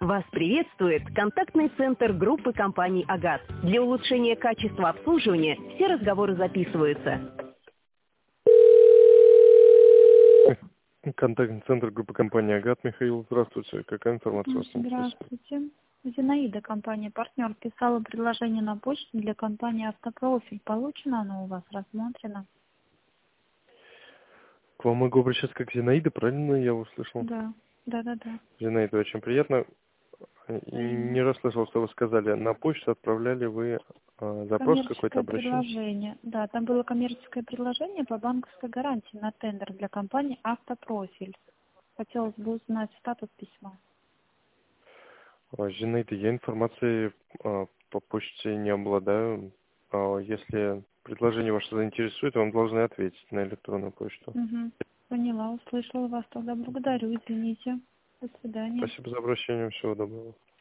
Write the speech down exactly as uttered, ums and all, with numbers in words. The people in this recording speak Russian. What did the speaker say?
Вас приветствует контактный центр группы компаний «Агат». Для улучшения качества обслуживания все разговоры записываются. Контактный центр группы компании «Агат». Михаил, здравствуйте. Какая информация вас интересует? Здравствуйте. Зинаида, компания «Партнер», писала предложение на почту для компании «Автопрофиль». Получено оно у вас, рассмотрено? К вам могу обращаться как Зинаида, правильно я услышал? Да, да, да, да. Зинаида, очень приятно. И не расслышал, что вы сказали. На почту отправляли вы э, запрос какой-то, Коммерческое обращение? предложение. Да, там было коммерческое предложение по банковской гарантии на тендер для компании «Автопрофиль». Хотелось бы узнать статус письма. А, Зинаида, я информацией э, по почте не обладаю. А если предложение ваше заинтересует, вам должны ответить на электронную почту. Угу. Поняла, услышала вас. Тогда благодарю, извините. До свидания. Спасибо за обращение. Всего доброго.